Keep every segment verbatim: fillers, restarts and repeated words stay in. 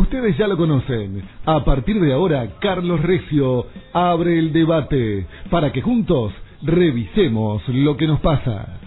Ustedes ya lo conocen. A partir de ahora, Carlos Recio abre el debate para que juntos revisemos lo que nos pasa.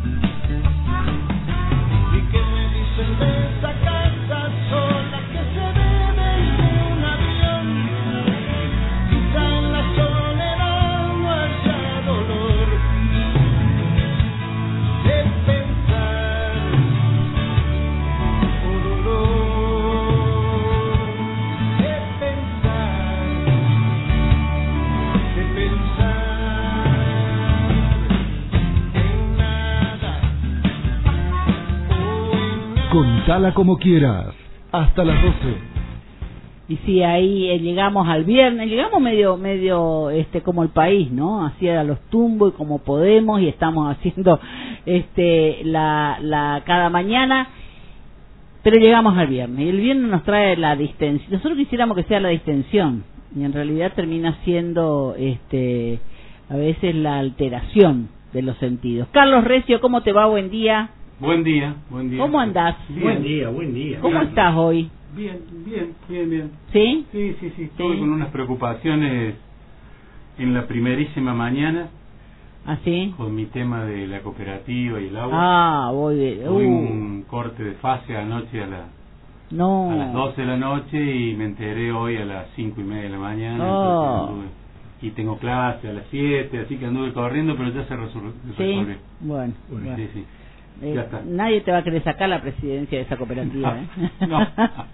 Contala como quieras, hasta las doce. Y sí, ahí eh, llegamos al viernes, llegamos medio, medio, este, como el país, ¿no? Así a los tumbos y como podemos, y estamos haciendo, este, la, la, cada mañana, pero llegamos al viernes, y el viernes nos trae la distensión. Nosotros quisiéramos que sea la distensión, y en realidad termina siendo, este, a veces la alteración de los sentidos. Carlos Recio, ¿cómo te va? Buen día. Buen día, buen día. ¿Cómo andás? Bien. Buen día, buen día. ¿Cómo bien. estás hoy? Bien, bien, bien, bien. ¿Sí? Sí, sí, sí. Estoy ¿Sí? con unas preocupaciones en la primerísima mañana. ¿Ah, sí? Con mi tema de la cooperativa y el agua. Ah, voy de... Tuve Uh, un corte de fase anoche a, la, no. a las doce de la noche y me enteré hoy a las cinco y media de la mañana. Oh. Entonces anduve, y tengo clase a las siete, así que anduve corriendo, pero ya se resolvió. ¿Sí? Bueno, bueno. Sí, sí. Eh, Ya está. nadie te va a querer sacar la presidencia de esa cooperativa, ¿eh? No.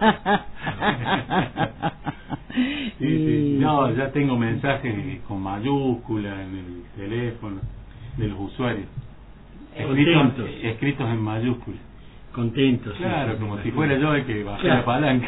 Sí, Y- sí. No, ya tengo mensajes con mayúsculas en el teléfono de los usuarios. Escritos, Contentos. escritos en mayúsculas. Contentos. sí, Claro, sí, como sí. si fuera yo el que bajé Claro. la palanca.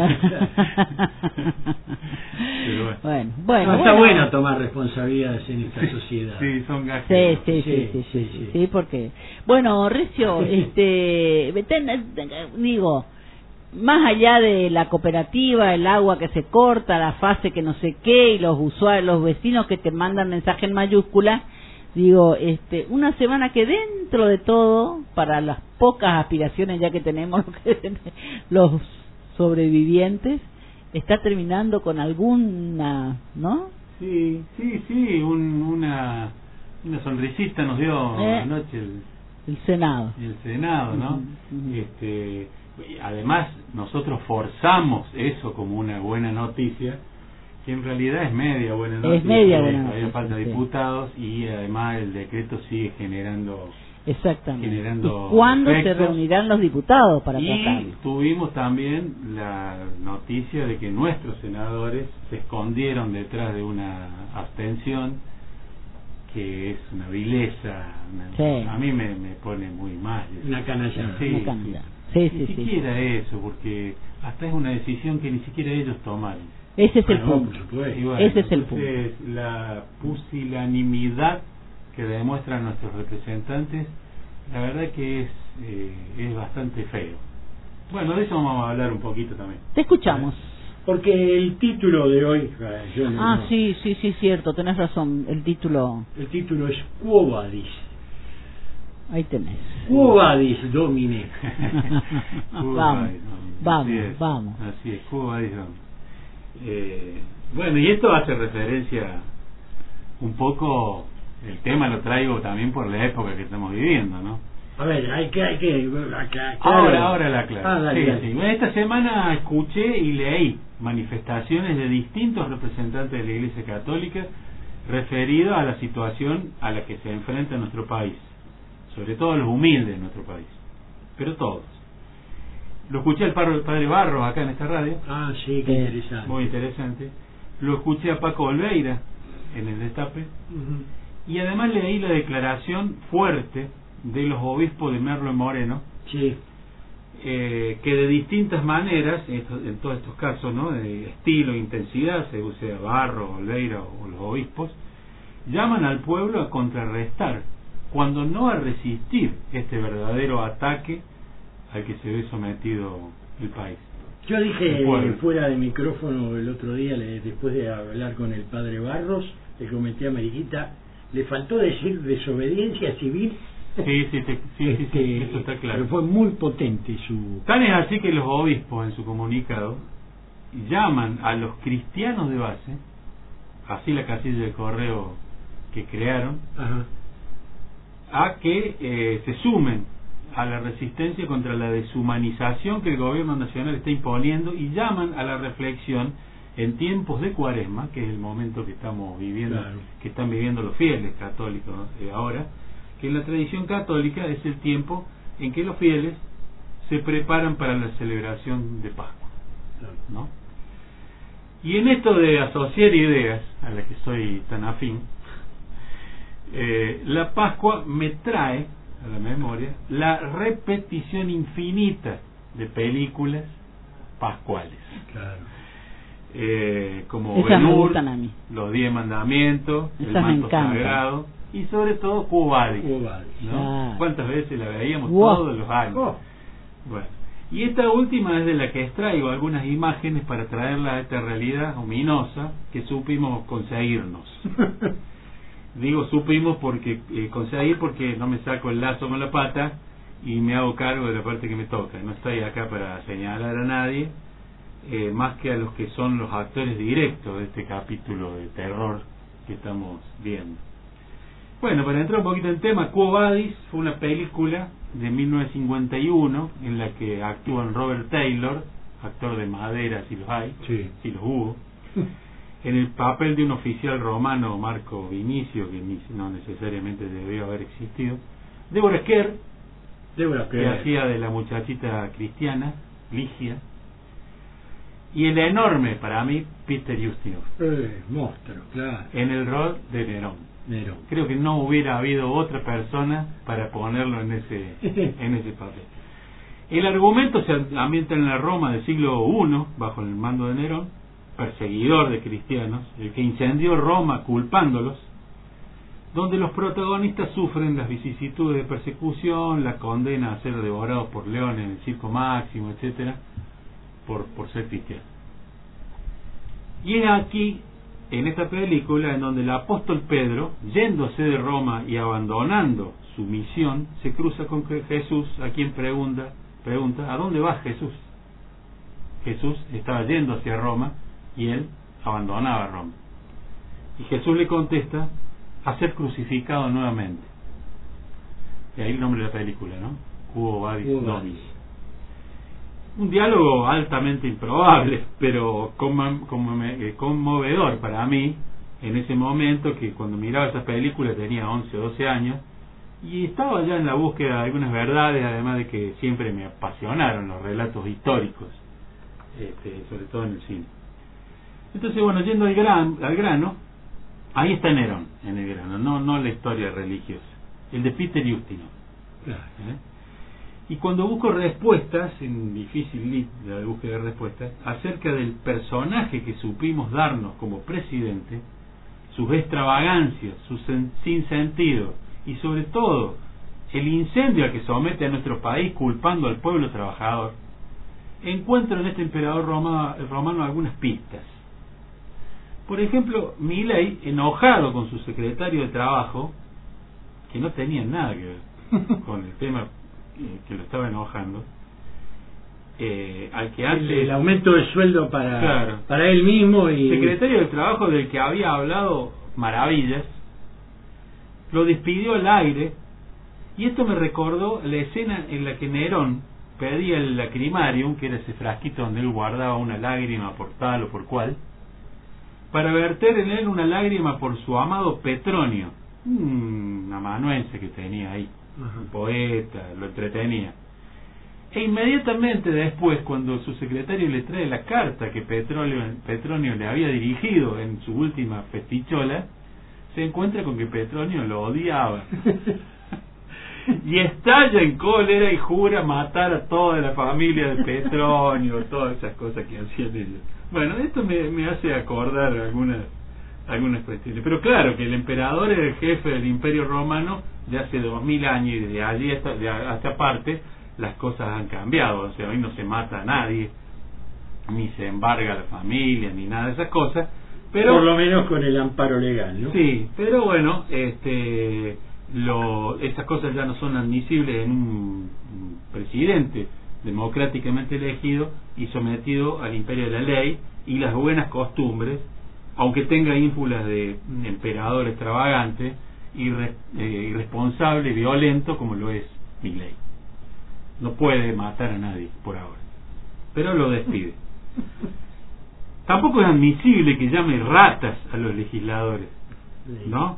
Pero bueno. Bueno, bueno, No, está bueno. bueno tomar responsabilidades en esta sociedad. Sí, son Sí, gajes. sí, sí, sí, sí, sí, sí, sí, porque... Bueno, Recio, este... ten- ten- digo, más allá de la cooperativa, el agua que se corta, la fase que no sé qué, y los usuarios, los vecinos que te mandan mensaje en mayúscula, digo, este, una semana que dentro de todo, para las pocas aspiraciones ya que tenemos los sobrevivientes, está terminando con alguna, ¿no? Sí, sí, sí, un, una, una sonrisita nos dio Eh. anoche el, El Senado. el Senado, ¿no? Ujú, ujú. Este, además, nosotros forzamos eso como una buena noticia, que en realidad es media buena noticia. Es media buena Había noticia, falta de sí. diputados y además el decreto sigue generando... Exactamente. generando ¿Y cuándo se efectos? reunirán los diputados para Y tratarlo? tuvimos también la noticia de que nuestros senadores se escondieron detrás de una abstención que es una vileza, una- Sí. a mí me, me pone muy mal. Una canallada. Sí, Una cantidad. sí. Sí, Ni sí, sí. siquiera eso, porque hasta es una decisión que ni siquiera ellos tomaron. Ese es el Ah, no, punto. por supuesto. Y bueno, Ese es el entonces, la pusilanimidad que demuestran nuestros representantes, la verdad que es eh, es bastante feo. Bueno, de eso vamos a hablar un poquito también. Te escuchamos. Porque el título de hoy, eh, yo no- Ah, no. sí, sí, sí, cierto, tenés razón, el título, El título es Quo Vadis. ahí tenés. Quo Vadis Domine. Cuba, Vamos, ¿no? vamos, Así es, vamos. Así es, Cuba, dijo. Eh, bueno, y esto hace referencia un poco, el tema lo traigo también por la época que estamos viviendo, ¿no? A ver, hay que, hay que, acá- Ahora, claro. ahora la clave. Ah, dale, Sí, dale. sí. Bueno, esta semana escuché y leí manifestaciones de distintos representantes de la Iglesia Católica referidos a la situación a la que se enfrenta nuestro país, sobre todo los humildes de nuestro país, pero todos. Lo escuché al padre, padre Barros acá en esta radio, Ah, sí, qué Sí. interesante. muy interesante. Lo escuché a Paco Olveira en el Destape, Ujú. y además leí la declaración fuerte de los obispos de Merlo y Moreno, Sí. eh, que de distintas maneras, esto- en todos estos casos, ¿no?, de estilo e intensidad, según sea Barro, Olveira o los obispos, llaman al pueblo a contrarrestar, cuando no a resistir este verdadero ataque al que se ve sometido el país. Yo dije El pueblo. fuera de micrófono el otro día, le- después de hablar con el padre Barros, le comenté a Mariquita, le faltó decir desobediencia civil. Sí, sí, te- sí, sí, sí, Este, eso está claro. Pero fue muy potente su... Tan es así que los obispos en su comunicado llaman a los cristianos de base, así la casilla de correo que crearon, Ajá. a que eh, se sumen a la resistencia contra la deshumanización que el gobierno nacional está imponiendo, y llaman a la reflexión en tiempos de Cuaresma, que es el momento que estamos viviendo, claro, que están viviendo los fieles católicos eh, ahora, que en la tradición católica es el tiempo en que los fieles se preparan para la celebración de Pascua, ¿no? Y en esto de asociar ideas, a las que soy tan afín, eh, la Pascua me trae a la memoria la repetición infinita de películas pascuales. Claro. Eh, como Esas me Ben-Hur, gustan a mí. Los Diez Mandamientos, Esas El me Manto encantan. Sagrado, y sobre todo Quo Vadis, Quo Vadis, ¿no? Ah. ¿Cuántas veces la veíamos? Wow. Todos los años. Oh. Bueno, y esta última es de la que extraigo algunas imágenes para traerla a esta realidad ominosa que supimos conseguirnos. Digo supimos porque eh, conseguir porque no me saco el lazo con la pata y me hago cargo de la parte que me toca. No estoy acá para señalar a nadie, eh, más que a los que son los actores directos de este capítulo de terror que estamos viendo. Bueno, para entrar un poquito en tema, Quo Vadis fue una película de mil novecientos cincuenta y uno en la que actúan Robert Taylor, actor de madera si los hay, Sí. si los hubo, en el papel de un oficial romano, Marco Vinicio, que ni- no necesariamente debió haber existido, Deborah Kerr, Deborah que Kerr. hacía de la muchachita cristiana, Ligia, y el enorme, para mí, Peter Ustinov, Eh, monstruo, claro. en el rol de Nerón. Nerón. Creo que no hubiera habido otra persona para ponerlo en ese en ese papel. El argumento se ambienta en la Roma del siglo primero, bajo el mando de Nerón, perseguidor de cristianos, el que incendió Roma culpándolos, donde los protagonistas sufren las vicisitudes de persecución, la condena a ser devorados por leones en el circo máximo, etcétera, por, por ser cristianos. Y es aquí, en esta película, en donde el apóstol Pedro, yéndose de Roma y abandonando su misión, se cruza con Jesús, a quien pregunta, pregunta ¿a dónde vas, Jesús? Jesús estaba yendo hacia Roma y él abandonaba Roma. Y Jesús le contesta: a ser crucificado nuevamente. Y ahí el nombre de la película, ¿no? Quo Vadis Dominus. Un diálogo altamente improbable, pero conmo- conmo- eh, conmovedor para mí en ese momento, que cuando miraba esas películas tenía once o doce años y estaba ya en la búsqueda de algunas verdades, además de que siempre me apasionaron los relatos históricos, este, sobre todo en el cine. Entonces, bueno, yendo al, gran, al grano, ahí está Nerón, en el grano, no, no la historia religiosa, el de Peter Ustinov. ¿Eh? Y cuando busco respuestas, en difícil lead de la búsqueda de respuestas, acerca del personaje que supimos darnos como presidente, sus extravagancias, su sen- sinsentido y sobre todo el incendio al que somete a nuestro país culpando al pueblo trabajador, encuentro en este emperador roma, romano algunas pistas. Por ejemplo, Milei, enojado con su secretario de trabajo, que no tenía nada que ver con el tema eh, que lo estaba enojando, eh, al que El, antes el aumento de sueldo para, Claro. para él mismo y secretario del trabajo del que había hablado maravillas, lo despidió al aire. Y esto me recordó la escena en la que Nerón pedía el lacrimarium, que era ese frasquito donde él guardaba una lágrima por tal o por cual, para verter en él una lágrima por su amado Petronio, un amanuense que tenía ahí, Ajá. un poeta, lo entretenía. E inmediatamente después, cuando su secretario le trae la carta que Petronio, Petronio le había dirigido en su última festichola, se encuentra con que Petronio lo odiaba. Y estalla en cólera y jura matar a toda la familia de Petronio, todas esas cosas que hacían ellos. Bueno, esto me, me hace acordar algunas algunas cuestiones. Pero claro, que el emperador era el jefe del Imperio Romano de hace dos mil años, y de allí hasta, de hasta parte las cosas han cambiado. O sea, hoy no se mata a nadie, ni se embarga a la familia, ni nada de esas cosas. Pero por lo menos con el amparo legal, ¿no? sí, pero bueno, este, lo, esas cosas ya no son admisibles en un, un presidente democráticamente elegido y sometido al imperio de la ley y las buenas costumbres, aunque tenga ínfulas de emperador extravagante, irre, eh, irresponsable, violento, como lo es Milei. No puede matar a nadie por ahora, pero lo despide. Tampoco es admisible que llame ratas a los legisladores, ¿no?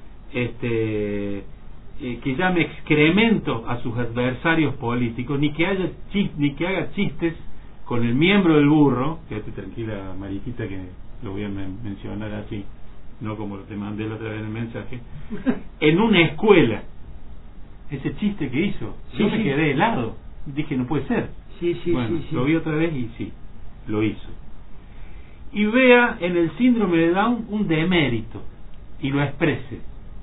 Este, eh, que llame excremento a sus adversarios políticos, ni que haya chis, ni que haga chistes con el miembro del burro. Quédate tranquila, Mariquita, que lo voy a men mencionar así, no como te mandé la otra vez en el mensaje, en una escuela. Ese chiste que hizo, sí, yo me sí. quedé helado, dije no puede ser. Sí, sí, bueno, sí, sí. Lo vi otra vez y sí, lo hizo. Y vea en el síndrome de Down un demérito y lo exprese.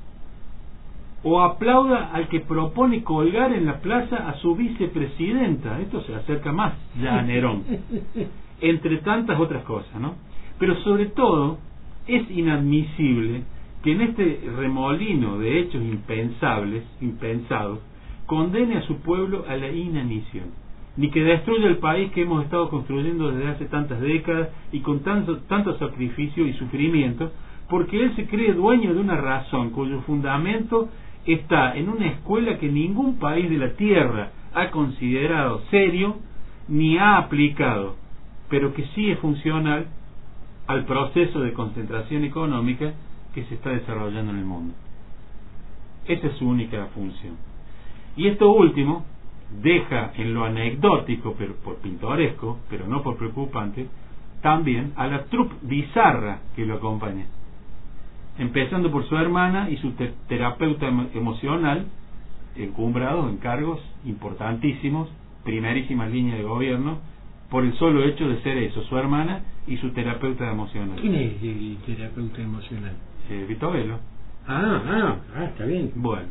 O aplauda al que propone colgar en la plaza a su vicepresidenta. Esto se acerca más ya a Nerón, entre tantas otras cosas, ¿no? Pero sobre todo es inadmisible que en este remolino de hechos impensables, impensados, condene a su pueblo a la inanición, ni que destruya el país que hemos estado construyendo desde hace tantas décadas y con tanto, tanto sacrificio y sufrimiento, porque él se cree dueño de una razón cuyo fundamento está en una escuela que ningún país de la tierra ha considerado serio ni ha aplicado, pero que sí es funcional al proceso de concentración económica que se está desarrollando en el mundo. Esa es su única función. Y esto último deja en lo anecdótico, pero por pintoresco, pero no por preocupante, también a la troupe bizarra que lo acompaña, empezando por su hermana y su te terapeuta emo emocional, encumbrados en cargos importantísimos, primerísimas líneas de gobierno, por el solo hecho de ser eso, su hermana y su terapeuta emocional. ¿Quién es el terapeuta emocional? Eh, Vito Velo. Ah, ah, ah, está bien. Bueno.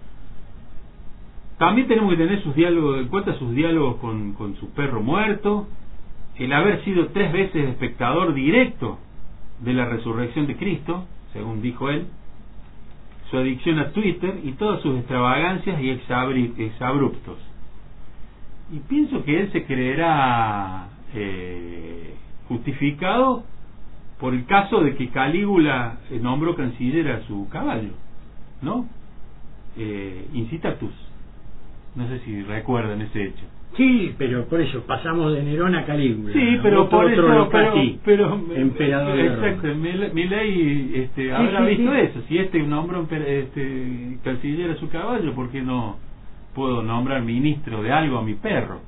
También tenemos que tener sus diálogos, en cuenta sus diálogos con, con su perro muerto, el haber sido tres veces espectador directo de la resurrección de Cristo, según dijo él, su adicción a Twitter y todas sus extravagancias y exabruptos. Y pienso que él se creerá eh, justificado por el caso de que Calígula eh, nombró canciller a su caballo, ¿no? Eh, Incitatus. No sé si recuerdan ese hecho. Sí, pero por eso pasamos de Nerón a Calígula. Sí, pero otro, por otro eso, Locati, pero, pero emperador. exacto, Milei este, sí, habrá sí, visto sí. eso. Si este nombró este, canciller a su caballo, ¿por qué no puedo nombrar ministro de algo a mi perro?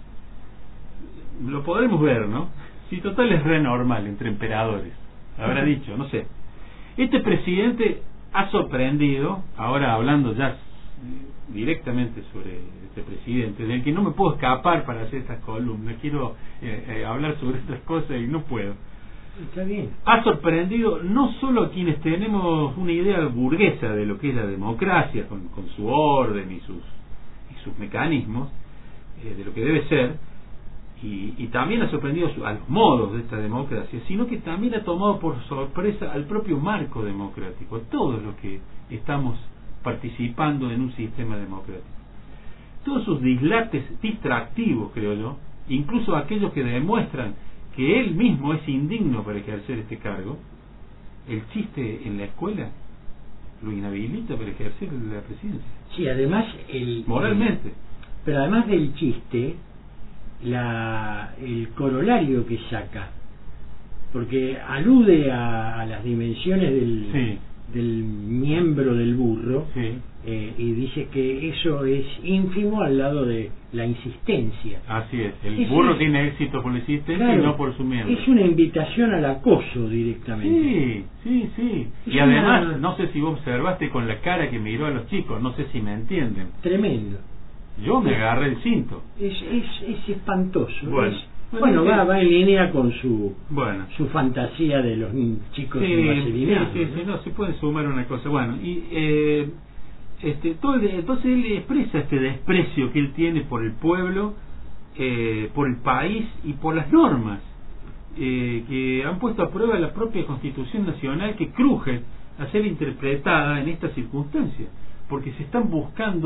Lo podremos ver, ¿no? Si total es re normal entre emperadores, habrá dicho, no sé. Este presidente ha sorprendido, ahora hablando ya directamente sobre este presidente, del que no me puedo escapar para hacer estas columnas, quiero eh, eh, hablar sobre estas cosas y no puedo. Está bien. Ha sorprendido no solo a quienes tenemos una idea burguesa de lo que es la democracia, con, con su orden y sus, y sus mecanismos, eh, de lo que debe ser, y, y también ha sorprendido a los modos de esta democracia, sino que también ha tomado por sorpresa al propio marco democrático, a todos los que estamos participando en un sistema democrático. Todos sus dislates distractivos, creo yo, incluso aquellos que demuestran que él mismo es indigno para ejercer este cargo, el chiste en la escuela lo inhabilita para ejercer la presidencia. Sí, además el moralmente. El, pero además del chiste, la el corolario que saca, porque alude a, a las dimensiones del sí. del miembro del burro, sí. eh, y dice que eso es ínfimo al lado de la insistencia. Así es, el es burro un, tiene éxito por la insistencia, claro, y no por su miembro. Es una invitación al acoso directamente. Sí, sí, sí. Es y además, una... no sé si vos observaste con la cara que miró a los chicos, no sé si me entienden. Tremendo. Yo me agarré el cinto. Es, es, es espantoso. Bueno. Es, Bueno, va, va en línea con su bueno. su fantasía de los chicos sí, vaselinados, sí, sí, ¿no? sí, no, se puede sumar una cosa. Bueno, y eh, este, todo el, entonces él expresa este desprecio que él tiene por el pueblo, eh, por el país y por las normas eh, que han puesto a prueba la propia Constitución Nacional, que cruje a ser interpretada en estas circunstancias, porque se están buscando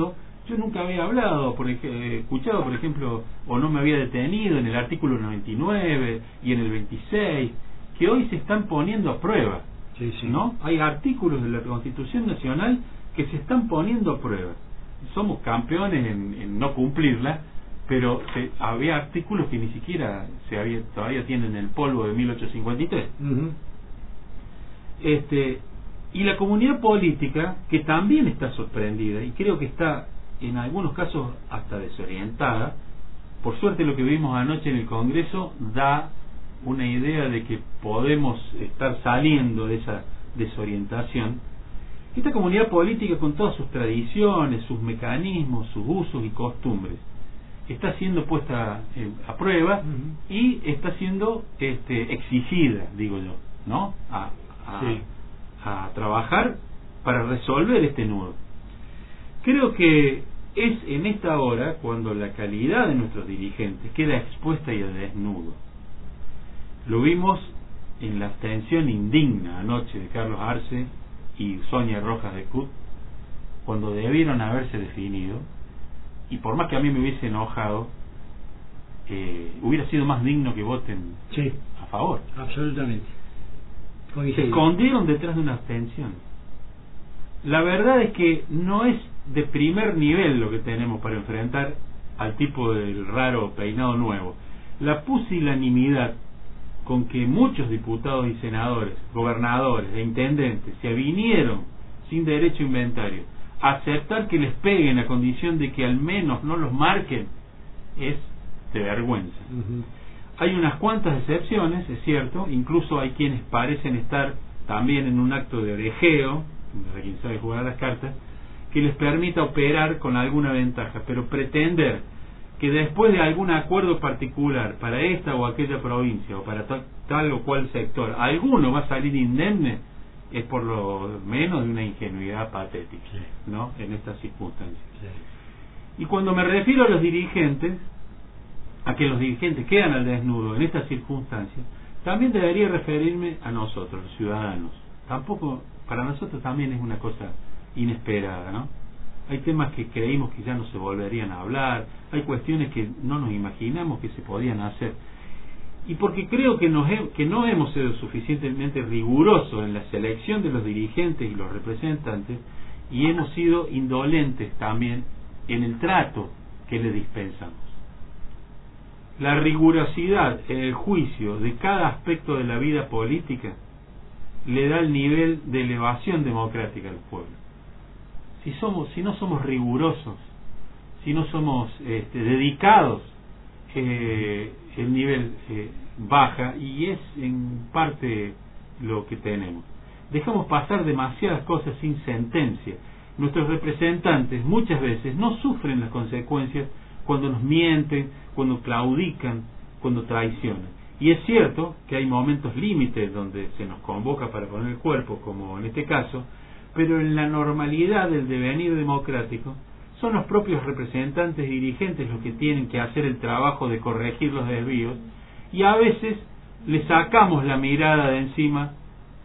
yo nunca había hablado, por ej- escuchado, por ejemplo, o no me había detenido en el artículo noventa y nueve y en el veintiséis, que hoy se están poniendo a prueba. Sí, sí. ¿No? Hay artículos de la Constitución Nacional que se están poniendo a prueba. Somos campeones en, en no cumplirla, pero se, había artículos que ni siquiera se había, todavía tienen el polvo de mil ochocientos cincuenta y tres. Uh-huh. Este, y la comunidad política, que también está sorprendida, y creo que está en algunos casos hasta desorientada. Por suerte lo que vimos anoche en el Congreso da una idea de que podemos estar saliendo de esa desorientación. Esta comunidad política, con todas sus tradiciones, sus mecanismos, sus usos y costumbres, está siendo puesta eh, a prueba uh-huh. y está siendo este, exigida, digo yo, ¿no? A, a, sí. a trabajar para resolver este nudo. Creo que es en esta hora cuando la calidad de nuestros dirigentes queda expuesta y al desnudo. Lo vimos en la abstención indigna anoche de Carlos Arce y Sonia Rojas de Cut, cuando debieron haberse definido, y por más que a mí me hubiese enojado, eh, hubiera sido más digno que voten sí, a favor. Absolutamente. Se escondieron detrás de una abstención. La verdad es que no es de primer nivel lo que tenemos para enfrentar al tipo del raro peinado nuevo. La pusilanimidad con que muchos diputados y senadores, gobernadores e intendentes se avinieron sin derecho a inventario a aceptar que les peguen a condición de que al menos no los marquen, es de vergüenza. Uh-huh. Hay unas cuantas excepciones, es cierto, incluso hay quienes parecen estar también en un acto de orejeo, para quien sabe jugar a las cartas, que les permita operar con alguna ventaja, pero pretender que después de algún acuerdo particular para esta o aquella provincia o para tal, tal o cual sector alguno va a salir indemne, es por lo menos de una ingenuidad patética, sí. ¿no? En estas circunstancias. Sí. Y cuando me refiero a los dirigentes, a que los dirigentes quedan al desnudo en estas circunstancias, también debería referirme a nosotros, los ciudadanos. Tampoco, para nosotros también es una cosa inesperada, ¿no? Hay temas que creímos que ya no se volverían a hablar, hay cuestiones que no nos imaginamos que se podían hacer. Y porque creo que, nos he, que no hemos sido suficientemente rigurosos en la selección de los dirigentes y los representantes, y hemos sido indolentes también en el trato que le dispensamos. La rigurosidad en el juicio de cada aspecto de la vida política le da el nivel de elevación democrática al pueblo. Si somos, si no somos rigurosos, si no somos este, dedicados, eh, el nivel eh, baja, y es en parte lo que tenemos. Dejamos pasar demasiadas cosas sin sentencia. Nuestros representantes muchas veces no sufren las consecuencias cuando nos mienten, cuando claudican, cuando traicionan. Y es cierto que hay momentos límites donde se nos convoca para poner el cuerpo, como en este caso, pero en la normalidad del devenir democrático son los propios representantes y dirigentes los que tienen que hacer el trabajo de corregir los desvíos, y a veces le sacamos la mirada de encima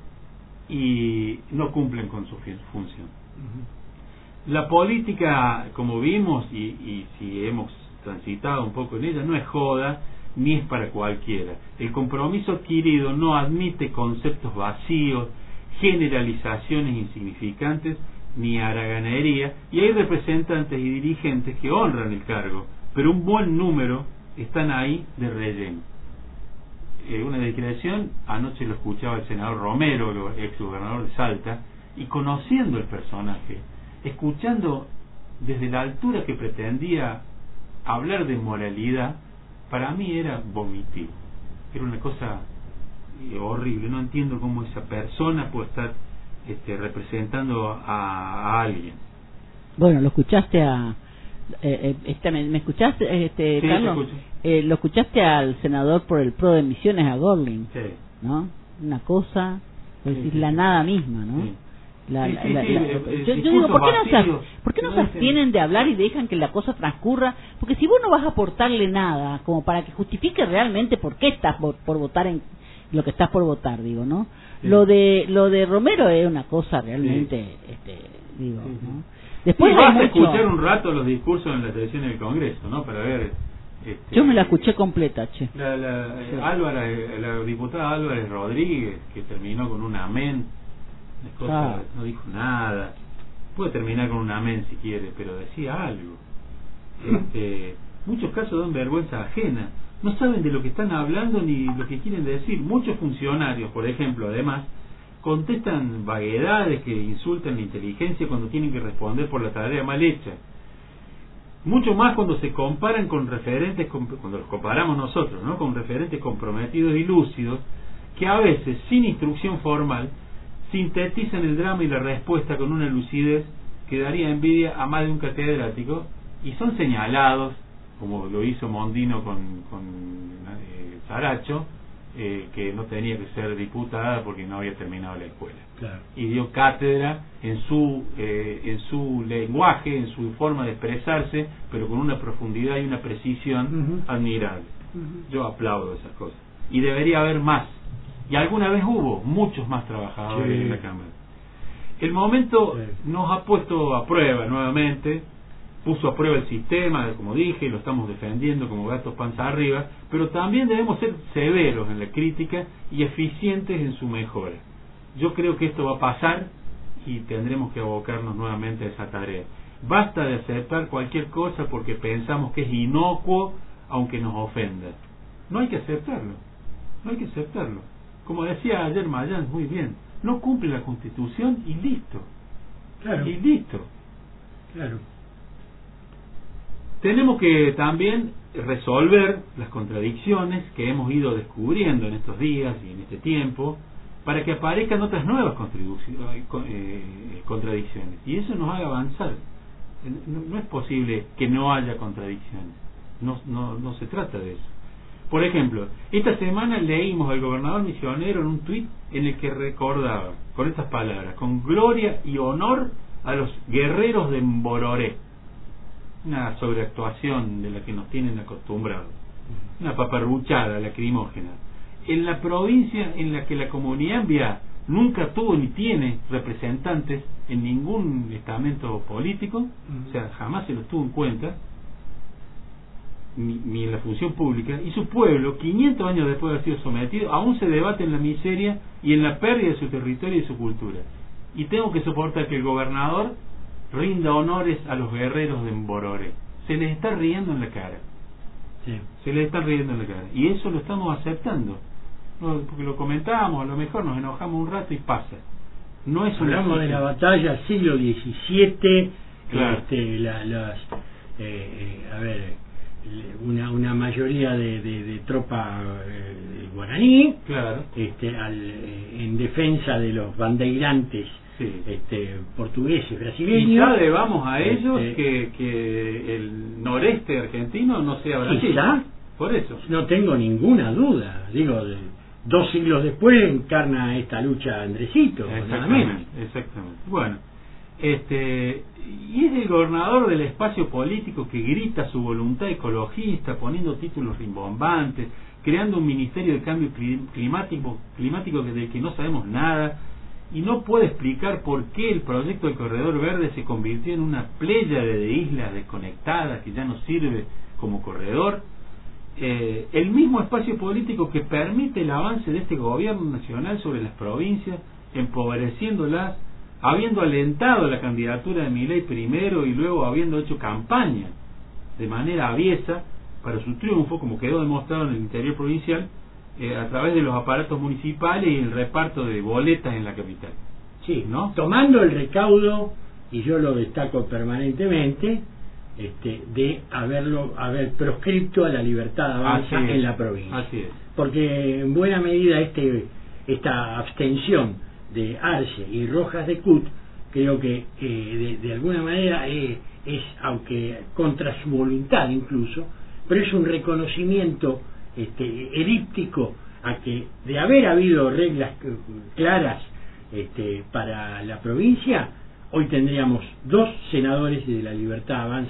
y no cumplen con su función. Uh-huh. La política, como vimos, y, y si hemos transitado un poco en ella, no es joda ni es para cualquiera. El compromiso adquirido no admite conceptos vacíos, generalizaciones insignificantes ni haraganería, y hay representantes y dirigentes que honran el cargo, pero un buen número están ahí de relleno. Eh, una declaración, anoche lo escuchaba el senador Romero, el ex gobernador de Salta, y conociendo el personaje, escuchando desde la altura que pretendía hablar de moralidad, para mí era vomitivo, era una cosa eh, horrible. No entiendo cómo esa persona puede estar este, representando a, a alguien. Bueno, lo escuchaste a eh, eh, este, ¿me, me escuchaste, este, sí, Carlos? Eh, lo escuchaste al senador por el Pro de Misiones, a Gorlin, sí. ¿no? Una cosa, es sí, decir, sí, la sí. nada misma, ¿no? Sí. La, sí, la, sí, la, sí, la, eh, yo, yo digo, ¿por qué no se, ¿por qué no se abstienen de hablar y dejan que la cosa transcurra? Porque si vos no vas a aportarle nada como para que justifique realmente por qué estás por, por votar en lo que estás por votar, digo, ¿no? Sí. Lo de lo de Romero es una cosa realmente, sí. este, digo, sí, sí. ¿no? Después sí, hay vas a mucho... escuchar un rato los discursos en la televisión del Congreso, ¿no? Para ver... Este, Yo me la escuché completa, che. La, la, Sí. Álvarez, la diputada Álvarez Rodríguez, que terminó con un amén, cosas, Ah. no dijo nada. Puede terminar con un amén si quiere, pero decía algo. Este, muchos casos dan vergüenza ajena. No saben de lo que están hablando ni lo que quieren decir. Muchos funcionarios, por ejemplo, además, contestan vaguedades que insultan la inteligencia cuando tienen que responder por la tarea mal hecha. Mucho más cuando se comparan con referentes, cuando los comparamos nosotros, ¿no? Con referentes comprometidos y lúcidos, que a veces, sin instrucción formal, sintetizan el drama y la respuesta con una lucidez que daría envidia a más de un catedrático, y son señalados, como lo hizo Mondino con, con eh, Saracho, eh, que no tenía que ser diputada porque no había terminado la escuela. Claro. Y dio cátedra en su eh, en su lenguaje, en su forma de expresarse, pero con una profundidad y una precisión Uh-huh. admirable. Uh-huh. Yo aplaudo esas cosas. Y debería haber más. Y alguna vez hubo muchos más trabajadores Sí. en la Cámara. El momento Sí. nos ha puesto a prueba nuevamente, puso a prueba el sistema, como dije, lo estamos defendiendo como gatos panza arriba, pero también debemos ser severos en la crítica y eficientes en su mejora. Yo creo que esto va a pasar y tendremos que abocarnos nuevamente a esa tarea. Basta de aceptar cualquier cosa porque pensamos que es inocuo aunque nos ofenda. No hay que aceptarlo, no hay que aceptarlo. Como decía ayer Mayans muy bien, no cumple la Constitución y listo. Claro. Y listo. Claro. Tenemos que también resolver las contradicciones que hemos ido descubriendo en estos días y en este tiempo, para que aparezcan otras nuevas contradicciones, y eso nos haga avanzar. No, no es posible que no haya contradicciones, no, no, no se trata de eso. Por ejemplo, esta semana leímos al gobernador misionero en un tuit en el que recordaba, con estas palabras, con gloria y honor a los guerreros de Mbororé. Una sobreactuación de la que nos tienen acostumbrados, una paparruchada lacrimógena, en la provincia en la que la comunidad envía nunca tuvo ni tiene representantes en ningún estamento político, uh-huh. O sea, jamás se los tuvo en cuenta, ni, ni en la función pública, y su pueblo, quinientos años después de haber sido sometido, aún se debate en la miseria y en la pérdida de su territorio y de su cultura. Y tengo que soportar que el gobernador rinda honores a los guerreros de Mbororé. Se les está riendo en la cara. Sí. Se les está riendo en la cara. Y eso lo estamos aceptando. No, porque lo comentábamos, a lo mejor nos enojamos un rato y pasa. No es una Hablamos de la batalla siglo diecisiete, claro. este, la, las, eh, eh, a ver, una, una mayoría de, de, de tropa eh, guaraní, claro. este, al, eh, en defensa de los bandeirantes. Sí. Este, portugueses, brasileños. Quizá debamos a ellos este, que, que el noreste argentino no sea Brasil. Quizá, por eso. No tengo ninguna duda. Digo, de, dos siglos después encarna esta lucha Andresito, nada menos. Exactamente. Bueno, este, y es el gobernador del espacio político que grita su voluntad ecologista, poniendo títulos rimbombantes, creando un ministerio de cambio climático, climático del que no sabemos nada. Y no puede explicar por qué el proyecto del Corredor Verde se convirtió en una pléyade de islas desconectadas que ya no sirve como corredor. Eh, el mismo espacio político que permite el avance de este gobierno nacional sobre las provincias, empobreciéndolas, habiendo alentado la candidatura de Milei primero y luego habiendo hecho campaña de manera aviesa para su triunfo, como quedó demostrado en el interior provincial, Eh, a través de los aparatos municipales y el reparto de boletas en la capital. Sí, ¿no? Tomando el recaudo, y yo lo destaco permanentemente, este, de haberlo haber proscripto a la libertad de avanza en la provincia. Así es. Porque en buena medida este esta abstención de Arce y Rojas de Cut, creo que eh, de, de alguna manera eh, es, aunque contra su voluntad incluso, pero es un reconocimiento Este, elíptico a que de haber habido reglas claras este, para la provincia, hoy tendríamos dos senadores de la Libertad Avanza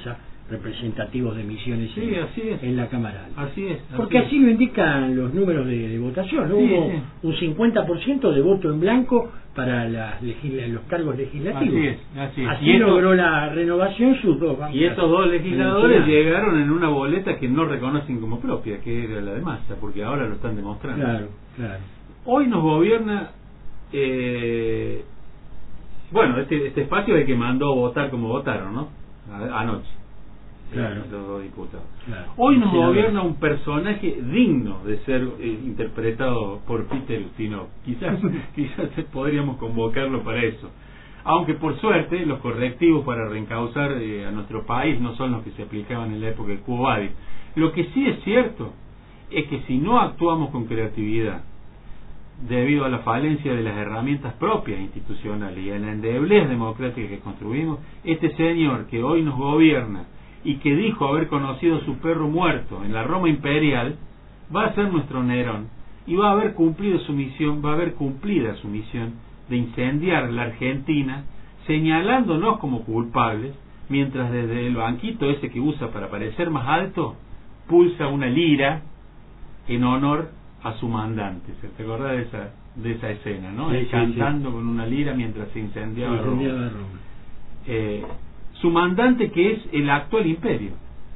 representativos de Misiones sí, en, así es. en la Cámara Alta. Así es. Así Porque es. así lo indican los números de, de votación, ¿no? Sí, Hubo sí. un cincuenta por ciento de voto en blanco para las legisla los cargos legislativos. Así es, así es. Así Y esto- logró la renovación sus dos bancas. Y estos dos legisladores mencionadas. llegaron en una boleta que no reconocen como propia, que era la de Massa, porque ahora lo están demostrando. Claro, claro. Hoy nos gobierna, eh, bueno, este, este espacio es el que mandó votar como votaron, ¿no? A- anoche. Claro. Los dos diputados. Claro. Hoy nos Senador. gobierna un personaje digno de ser eh, interpretado por Peter Ustinov. Quizás, quizás podríamos convocarlo para eso. Aunque por suerte los correctivos para reencauzar eh, a nuestro país no son los que se aplicaban en la época de Quo Vadis. Lo que sí es cierto es que si no actuamos con creatividad, debido a la falencia de las herramientas propias institucionales y a la endeblez democrática que construimos, este señor que hoy nos gobierna y que dijo haber conocido a su perro muerto en la Roma imperial, va a ser nuestro Nerón y va a haber cumplido su misión, va a haber cumplida su misión de incendiar la Argentina, señalándonos como culpables, mientras desde el banquito ese que usa para parecer más alto, pulsa una lira en honor a su mandante. ¿Se te acuerdas de esa, de esa escena, no? Sí, Él sí, cantando sí. con una lira mientras se incendiaba Roma. Incendiaba Roma. Eh, su mandante, que es el actual imperio,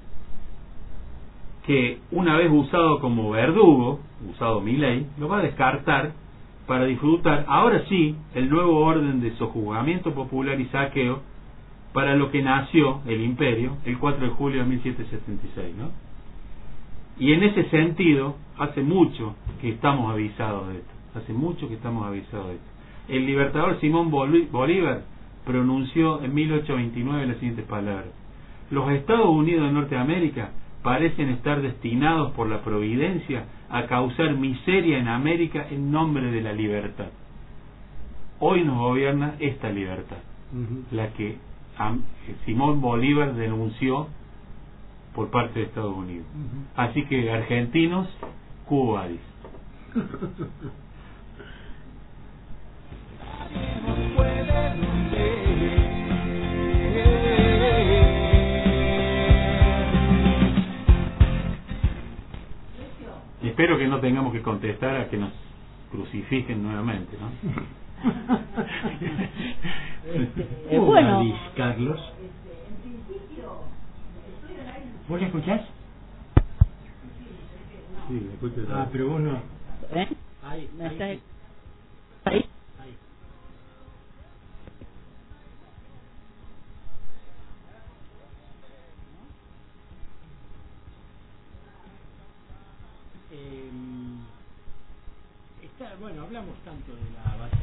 que una vez usado como verdugo, usado Milei, lo va a descartar para disfrutar, ahora sí, el nuevo orden de sojuzgamiento popular y saqueo para lo que nació el imperio el cuatro de julio de mil setecientos setenta y seis, ¿no? Y en ese sentido, hace mucho que estamos avisados de esto, hace mucho que estamos avisados de esto. El libertador Simón Bolívar pronunció en mil ochocientos veintinueve las siguientes palabras: los Estados Unidos de Norteamérica parecen estar destinados por la providencia a causar miseria en América en nombre de la libertad. Hoy nos gobierna esta libertad, Uh-huh. la que um, Simón Bolívar denunció por parte de Estados Unidos. Uh-huh. Así que argentinos, Quo Vadis. Y espero que no tengamos que contestar a que nos crucifiquen nuevamente, ¿no? Eh, bueno. Vadis, Carlos. ¿Vos la escuchás? Sí, la escucho. Ah, pero vos no. ¿Eh? Ahí, ¿Me ahí, está- ahí. ahí? Ahí. Eh, está, bueno, hablamos tanto de la base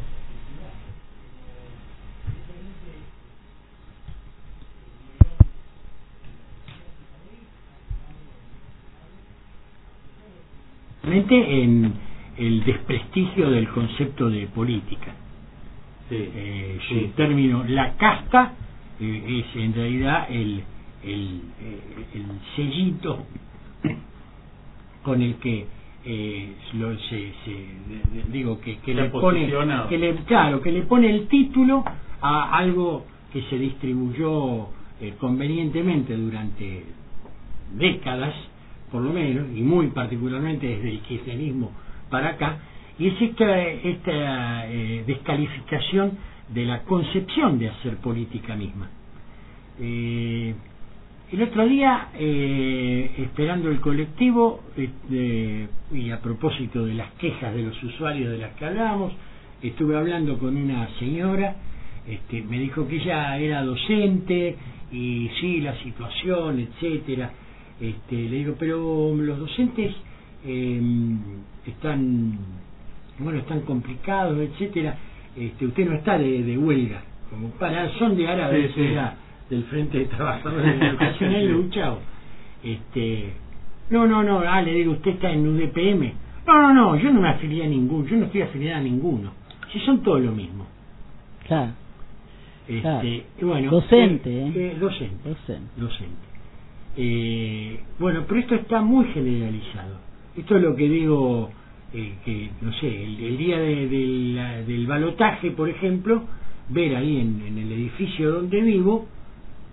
en el desprestigio del concepto de política. Sí, Eh, sí, su término, la casta, eh, es en realidad el, el, eh, el sellito con el que eh, lo, se, se, de- de- digo que, que Se le pone posiciona. que le, claro, que le pone el título a algo que se distribuyó eh, convenientemente durante décadas, por lo menos, y muy particularmente desde el kirchnerismo para acá, y es esta, esta eh, descalificación de la concepción de hacer política misma. Eh, el otro día, eh, esperando el colectivo, este, y a propósito de las quejas de los usuarios de las que hablábamos, estuve hablando con una señora, este, me dijo que ella era docente, y sí, la situación, etcétera. Este, le digo, pero los docentes eh, están, bueno, están complicados, etcétera. Este, usted no está de, de huelga, como para son de árabes, Sí, sí. era del Frente de Trabajadores de Educación y Luchao. Este, no, no, no, ah, le digo, usted está en U D P M. No, no, no, yo no me afilié a ninguno, yo no estoy afiliada a ninguno. Si son todos lo mismo. Claro, Este, Claro. y bueno, Docente, eh, ¿eh? eh, docente, docente. docente. Eh, bueno, pero esto está muy generalizado. Esto es lo que digo, eh, que no sé, el, el día de, de la- del balotaje, por ejemplo, ver ahí en, en el edificio donde vivo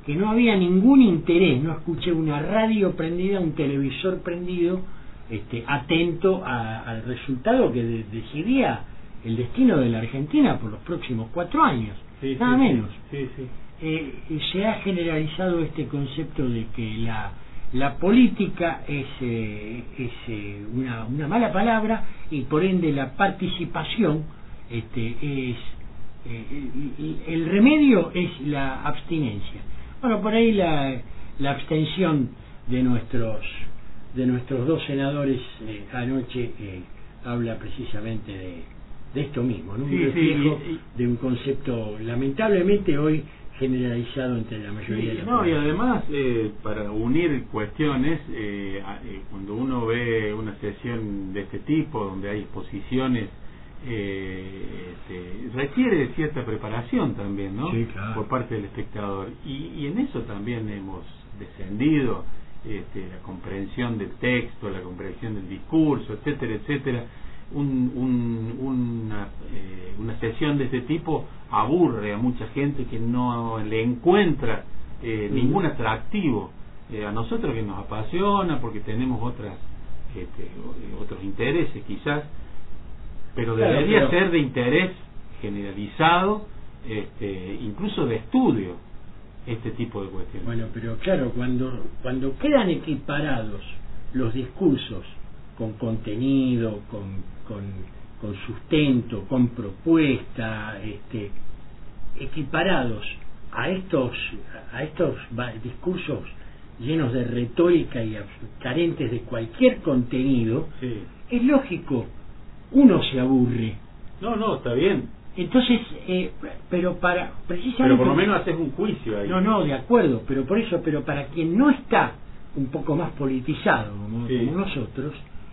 que no había ningún interés, no escuché una radio prendida, un televisor prendido, este, atento a, al resultado que de, decidía el destino de la Argentina por los próximos cuatro años, sí, nada sí, menos. Sí, sí. Eh, se ha generalizado este concepto de que la, la política es, eh, es eh, una, una mala palabra, y por ende la participación este, es eh, el, el remedio es la abstinencia. Bueno, por ahí la, la abstención de nuestros de nuestros dos senadores eh, anoche eh, habla precisamente de, de esto mismo, ¿no? Un Sí, reflejo sí, y, y, de un concepto lamentablemente hoy generalizado entre la mayoría sí, de la no, y población. además eh, para unir cuestiones, eh, eh, cuando uno ve una sesión de este tipo donde hay exposiciones, eh, este, requiere de cierta preparación también, ¿no? Sí, claro. Por parte del espectador, y, y en eso también hemos descendido, este, la comprensión del texto, la comprensión del discurso, etcétera, etcétera. Un, un, una, eh, una sesión de este tipo aburre a mucha gente que no le encuentra eh, uh-huh. ningún atractivo. Eh, a nosotros que nos apasiona porque tenemos otras este, otros intereses quizás, pero claro, debería pero... ser de interés generalizado, este, incluso de estudio, este tipo de cuestiones. Bueno, pero claro, cuando cuando quedan equiparados los discursos con contenido, con, con, con sustento, con propuesta, este, equiparados a estos a estos discursos llenos de retórica y carentes de cualquier contenido, sí. Es lógico, uno se aburre. No, no, está bien. Entonces, eh, pero para precisamente... Pero por lo menos haces un juicio ahí. No, no, de acuerdo, pero por eso, pero para quien no está un poco más politizado como, sí. como nosotros,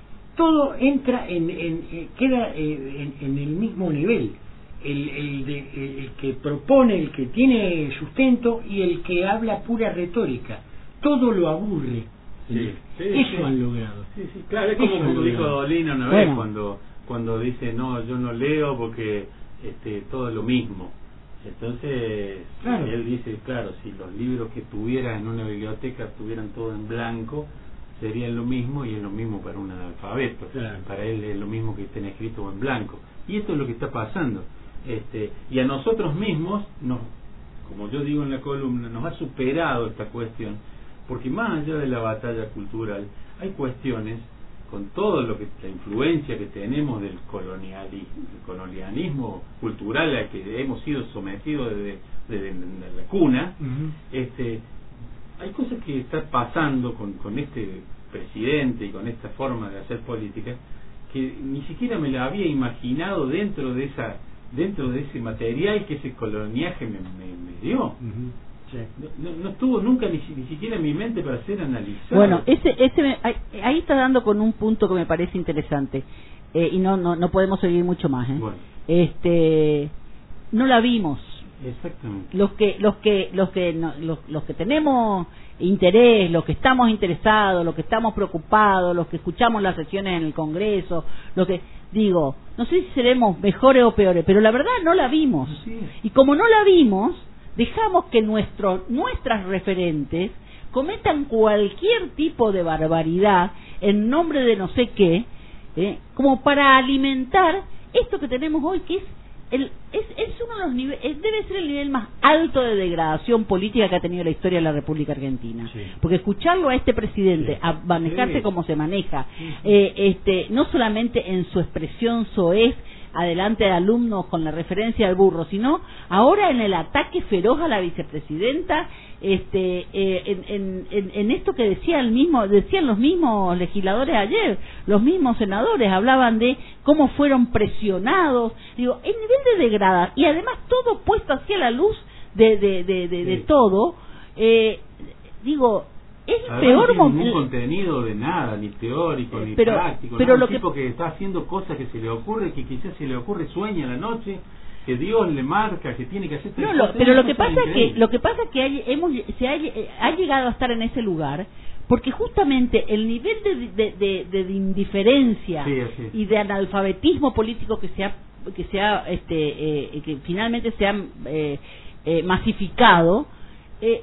todo entra en, en, en queda en, en el mismo nivel. El, el, de, el que propone, el que tiene sustento y el que habla pura retórica. Todo lo aburre. Sí, sí, eso sí. han logrado. Sí, sí, claro, es como, como dijo Dolina una bueno. vez cuando cuando dice, no, yo no leo porque este, todo es lo mismo. Entonces, claro. Él dice, claro, si los libros que tuvieras en una biblioteca estuvieran todo en blanco, serían lo mismo, y es lo mismo para un analfabeto. Claro. Para él es lo mismo que estén escritos en blanco. Y esto es lo que está pasando. Este, y a nosotros mismos, nos, como yo digo en la columna, nos ha superado esta cuestión, porque más allá de la batalla cultural, hay cuestiones, con todo lo que la influencia que tenemos del colonialismo, el colonialismo cultural al que hemos sido sometidos desde, desde la cuna, Uh-huh. este, hay cosas que están pasando con, con este presidente y con esta forma de hacer política que ni siquiera me la había imaginado dentro de esa dentro de ese material que ese coloniaje me, me, me dio. Uh-huh. Sí. No, no, no estuvo nunca ni, ni siquiera en mi mente para ser analizado. Bueno, ese, ese me, ahí, ahí está dando con un punto que me parece interesante, eh, y no, no no podemos seguir mucho más. ¿eh? Bueno. Este, no la vimos. Exactamente. Los que los que los que no, los, los que tenemos interés, los que estamos interesados, los que estamos preocupados, los que escuchamos las sesiones en el Congreso, lo que digo, no sé si seremos mejores o peores, pero la verdad no la vimos. Así es. Y como no la vimos, dejamos que nuestro, nuestras referentes cometan cualquier tipo de barbaridad en nombre de no sé qué, ¿eh? como para alimentar esto que tenemos hoy, que es el es, es uno de los niveles, debe ser el nivel más alto de degradación política que ha tenido la historia de la República Argentina. Sí. Porque escucharlo a este presidente, Sí. a manejarse Sí. como se maneja, Sí, sí. eh, este no solamente en su expresión soez adelante de alumnos con la referencia al burro, sino ahora en el ataque feroz a la vicepresidenta, este, eh, en, en, en, en esto que decía el mismo, decían los mismos legisladores ayer, los mismos senadores hablaban de cómo fueron presionados, digo, el nivel de degradación, y además todo puesto hacia la luz de, de, de, de, de Sí. todo, eh, digo, es el Además, peor no tiene ningún momento. contenido de nada, ni teórico, Eh, ni pero- práctico. pero ¿no? lo Un que- tipo que está haciendo cosas que se le ocurre, que quizás se le ocurre, sueña en la noche, que Dios le marca, que tiene que hacer tres No, lo- cosas. pero Es lo una que cosa pasa es que increíble. lo que pasa es que hay- hemos se ha, eh, ha llegado a estar en ese lugar porque justamente el nivel de, de, de, de- de indiferencia Sí, así es. y de analfabetismo político que se ha que se ha este eh, que finalmente se ha eh, eh, masificado, eh,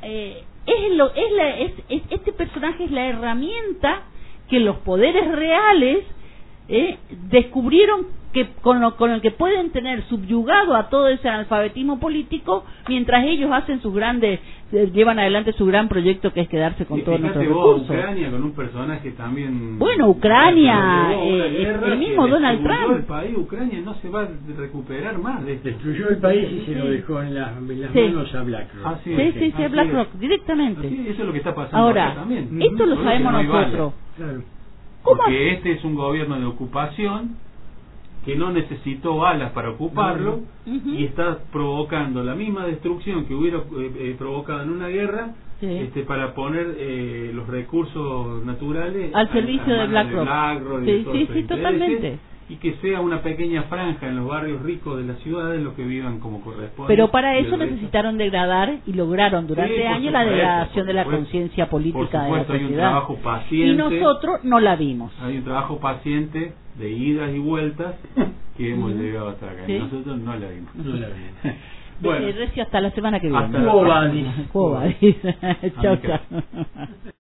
eh, es lo, es la, es, es, este personaje es la herramienta que los poderes reales eh, descubrieron que con, lo, con el que pueden tener subyugado a todo ese analfabetismo político mientras ellos hacen sus grandes, eh, llevan adelante su gran proyecto que es quedarse con sí, todos nuestros vos, recursos. Ucrania con un personaje también. Bueno, Ucrania, eh, eh, el mismo Donald Trump. El país, Ucrania no se va a recuperar más. De este. Destruyó el país y se lo dejó en, la, en las sí. manos a BlackRock. Así Sí, es, sí, sí, así BlackRock, es. directamente. Así, eso es lo que está pasando Ahora, acá también. esto lo Solo sabemos que no hay nosotros. balas. Claro. ¿Cómo? Porque este es un gobierno de ocupación que no necesitó balas para ocuparlo Uh-huh. y está provocando la misma destrucción que hubiera eh, eh, provocado en una guerra, Sí. este, para poner eh, los recursos naturales Al servicio de BlackRock. BlackRock y Sí, de todos sí, esos sí, intereses, totalmente. y que sea una pequeña franja en los barrios ricos de las ciudades los que vivan como corresponde. Pero para y eso el resto- necesitaron degradar y lograron durante Sí, por años la supuesto, degradación por de la supuesto. conciencia Por política de la supuesto, hay un sociedad. trabajo paciente. Y nosotros no la vimos. Hay un trabajo paciente de idas y vueltas que hemos llegado hasta acá. Sí. Y nosotros no la vimos. No la vimos. Bueno, Eh, Recio, hasta la semana que viene. hasta la Cuba, próxima. dice. Cuba, dice. Chao, Amiga. chao.